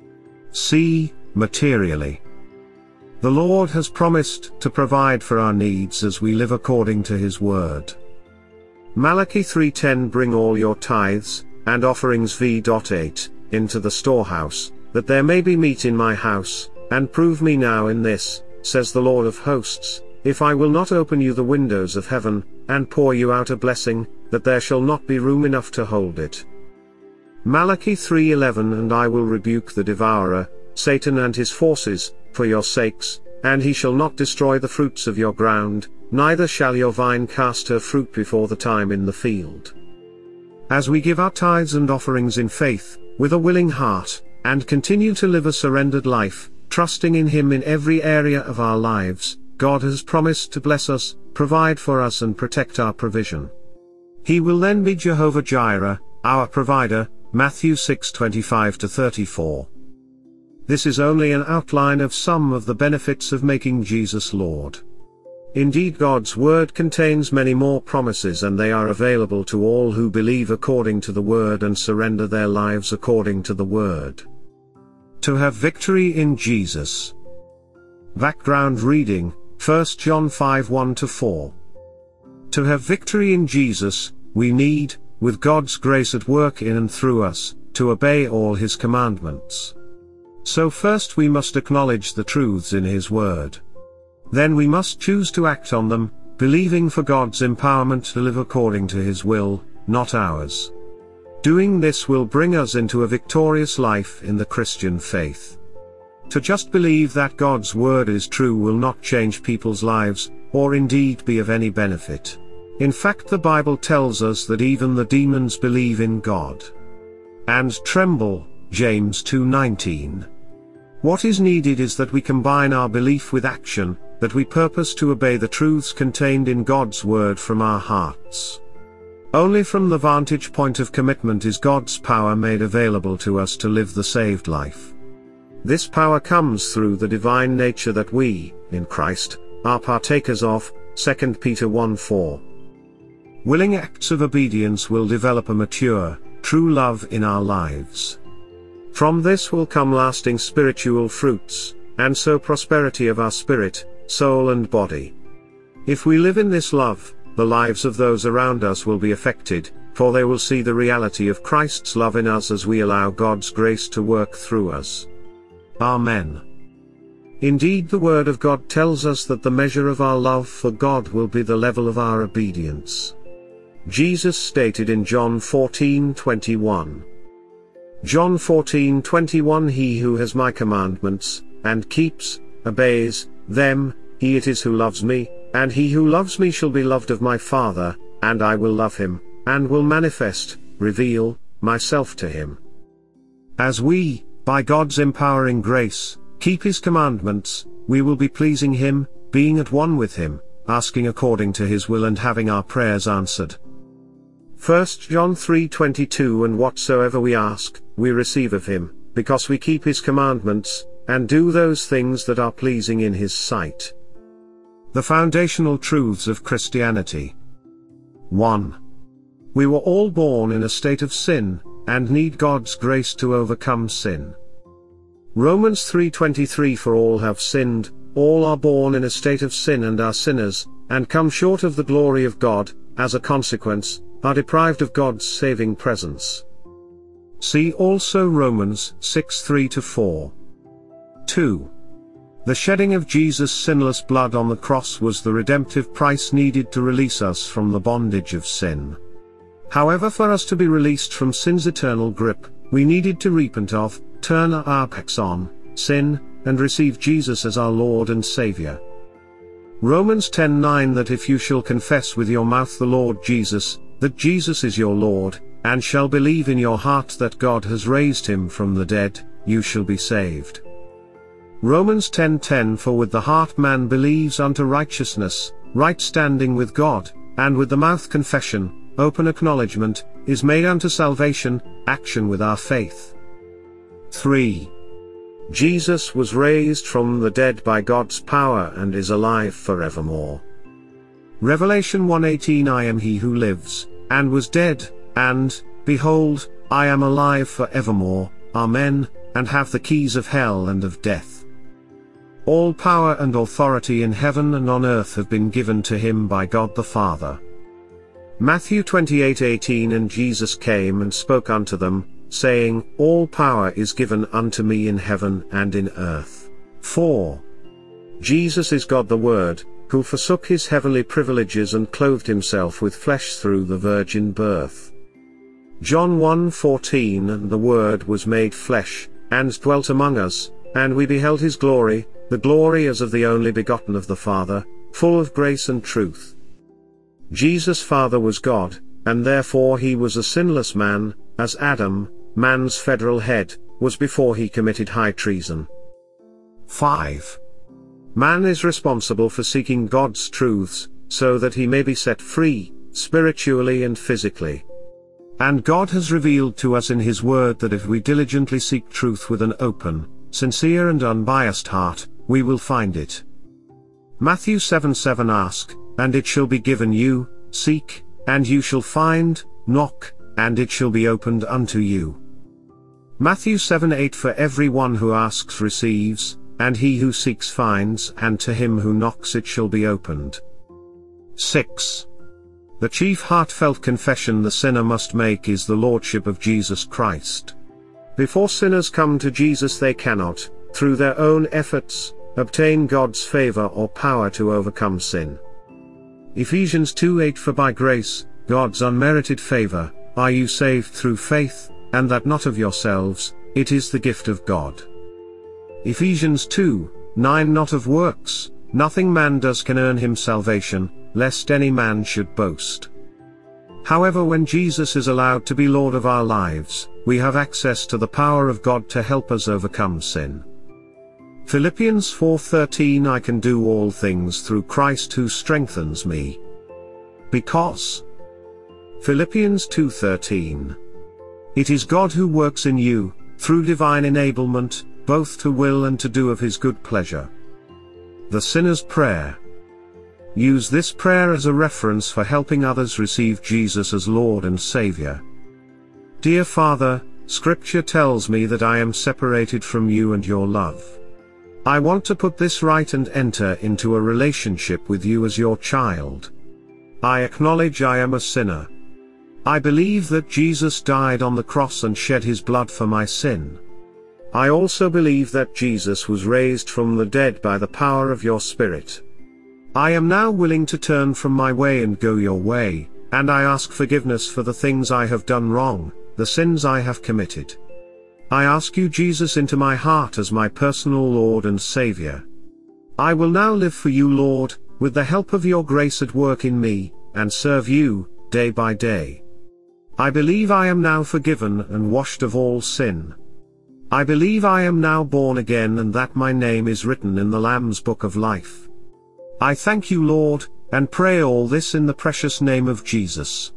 C. Materially. The Lord has promised to provide for our needs as we live according to His Word. Malachi three ten Bring all your tithes, and offerings v eight, into the storehouse, that there may be meat in my house, and prove me now in this, says the Lord of hosts, if I will not open you the windows of heaven, and pour you out a blessing, that there shall not be room enough to hold it. Malachi three eleven And I will rebuke the devourer, Satan and his forces, for your sakes, and he shall not destroy the fruits of your ground, neither shall your vine cast her fruit before the time in the field. As we give our tithes and offerings in faith, with a willing heart, and continue to live a surrendered life, trusting in Him in every area of our lives, God has promised to bless us, provide for us and protect our provision. He will then be Jehovah Jireh, our provider, Matthew six twenty-five to thirty-four. This is only an outline of some of the benefits of making Jesus Lord. Indeed, God's Word contains many more promises, and they are available to all who believe according to the Word and surrender their lives according to the Word. To have victory in Jesus. Background reading, First John five one to four. To have victory in Jesus, we need, with God's grace at work in and through us, to obey all His commandments. So first we must acknowledge the truths in His Word. Then we must choose to act on them, believing for God's empowerment to live according to His will, not ours. Doing this will bring us into a victorious life in the Christian faith. To just believe that God's Word is true will not change people's lives, or indeed be of any benefit. In fact, the Bible tells us that even the demons believe in God and tremble, James two nineteen. What is needed is that we combine our belief with action, that we purpose to obey the truths contained in God's Word from our hearts. Only from the vantage point of commitment is God's power made available to us to live the saved life. This power comes through the divine nature that we, in Christ, are partakers of, Second Peter one four. Willing acts of obedience will develop a mature, true love in our lives. From this will come lasting spiritual fruits, and so prosperity of our spirit, soul and body. If we live in this love, the lives of those around us will be affected, for they will see the reality of Christ's love in us as we allow God's grace to work through us. Amen. Indeed, the Word of God tells us that the measure of our love for God will be the level of our obedience. Jesus stated in John fourteen twenty-one. John fourteen twenty-one He who has my commandments, and keeps, obeys, them, he it is who loves me, and he who loves me shall be loved of my Father, and I will love him, and will manifest, reveal, myself to him. As we, by God's empowering grace, keep His commandments, we will be pleasing Him, being at one with Him, asking according to His will and having our prayers answered. First John three twenty-two And whatsoever we ask, we receive of Him, because we keep His commandments, and do those things that are pleasing in His sight. The foundational truths of Christianity. one. We were all born in a state of sin, and need God's grace to overcome sin. Romans three twenty-three For all have sinned, all are born in a state of sin and are sinners, and come short of the glory of God, as a consequence, are deprived of God's saving presence. See also Romans six three to four. two. The shedding of Jesus' sinless blood on the cross was the redemptive price needed to release us from the bondage of sin. However, for us to be released from sin's eternal grip, we needed to repent of, turn our backs on, sin, and receive Jesus as our Lord and Savior. Romans ten nine That if you shall confess with your mouth the Lord Jesus, that Jesus is your Lord, and shall believe in your heart that God has raised him from the dead, you shall be saved. Romans ten ten For with the heart man believes unto righteousness, right standing with God, and with the mouth confession, open acknowledgement, is made unto salvation, action with our faith. three. Jesus was raised from the dead by God's power and is alive forevermore. Revelation one eighteen I am he who lives, and was dead, and, behold, I am alive forevermore, Amen, and have the keys of hell and of death. All power and authority in heaven and on earth have been given to him by God the Father. Matthew twenty-eight eighteen And Jesus came and spoke unto them, saying, All power is given unto me in heaven and in earth. four. Jesus is God the Word, who forsook his heavenly privileges and clothed himself with flesh through the virgin birth. John one fourteen And the Word was made flesh, and dwelt among us, and we beheld his glory, the glory as of the only begotten of the Father, full of grace and truth. Jesus' Father was God, and therefore he was a sinless man, as Adam, man's federal head, was before he committed high treason. five. Man is responsible for seeking God's truths, so that he may be set free, spiritually and physically. And God has revealed to us in his word that if we diligently seek truth with an open, sincere and unbiased heart, we will find it. Matthew seven seven Ask, and it shall be given you, seek, and you shall find, knock, and it shall be opened unto you. Matthew seven eight For every one who asks receives, and he who seeks finds, and to him who knocks it shall be opened. six. The chief heartfelt confession the sinner must make is the Lordship of Jesus Christ. Before sinners come to Jesus, they cannot, through their own efforts, obtain God's favor or power to overcome sin. Ephesians two eight For by grace, God's unmerited favor, are you saved through faith, and that not of yourselves, it is the gift of God. Ephesians two nine Not of works, nothing man does can earn him salvation, lest any man should boast. However, when Jesus is allowed to be Lord of our lives, we have access to the power of God to help us overcome sin. Philippians four thirteen I can do all things through Christ who strengthens me. Because Philippians two thirteen It is God who works in you, through divine enablement, both to will and to do of his good pleasure. The Sinner's Prayer. Use this prayer as a reference for helping others receive Jesus as Lord and Savior. Dear Father, Scripture tells me that I am separated from you and your love. I want to put this right and enter into a relationship with you as your child. I acknowledge I am a sinner. I believe that Jesus died on the cross and shed his blood for my sin. I also believe that Jesus was raised from the dead by the power of your Spirit. I am now willing to turn from my way and go your way, and I ask forgiveness for the things I have done wrong, the sins I have committed. I ask you, Jesus, into my heart as my personal Lord and Savior. I will now live for you, Lord, with the help of your grace at work in me, and serve you, day by day. I believe I am now forgiven and washed of all sin. I believe I am now born again and that my name is written in the Lamb's Book of Life. I thank you, Lord, and pray all this in the precious name of Jesus.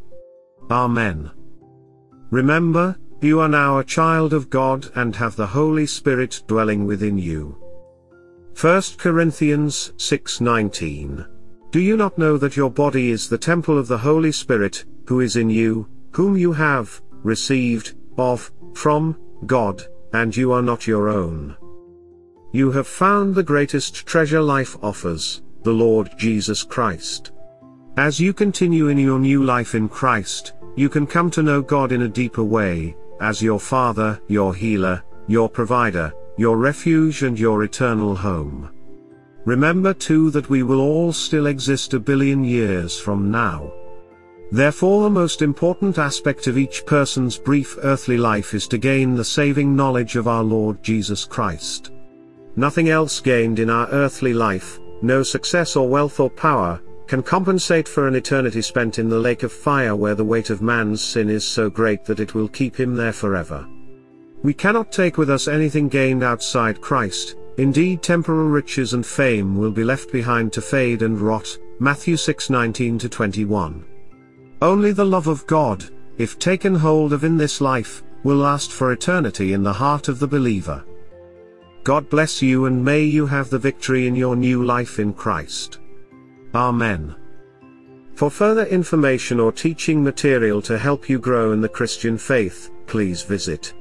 Amen. Remember, you are now a child of God and have the Holy Spirit dwelling within you. First Corinthians six nineteen. Do you not know that your body is the temple of the Holy Spirit, who is in you, whom you have received of, from, God, and you are not your own? You have found the greatest treasure life offers, the Lord Jesus Christ. As you continue in your new life in Christ, you can come to know God in a deeper way, as your Father, your healer, your provider, your refuge and your eternal home. Remember too that we will all still exist a billion years from now. Therefore, the most important aspect of each person's brief earthly life is to gain the saving knowledge of our Lord Jesus Christ. Nothing else gained in our earthly life, no success or wealth or power, can compensate for an eternity spent in the lake of fire where the weight of man's sin is so great that it will keep him there forever. We cannot take with us anything gained outside Christ. Indeed, temporal riches and fame will be left behind to fade and rot. Matthew six nineteen to twenty-one. Only the love of God, if taken hold of in this life, will last for eternity in the heart of the believer. God bless you, and may you have the victory in your new life in Christ. Amen. For further information or teaching material to help you grow in the Christian faith, please visit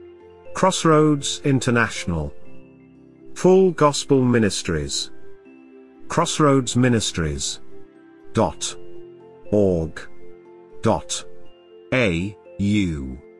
Crossroads International. Full Gospel Ministries. Crossroads Ministries. Dot. Org. Dot. A. U.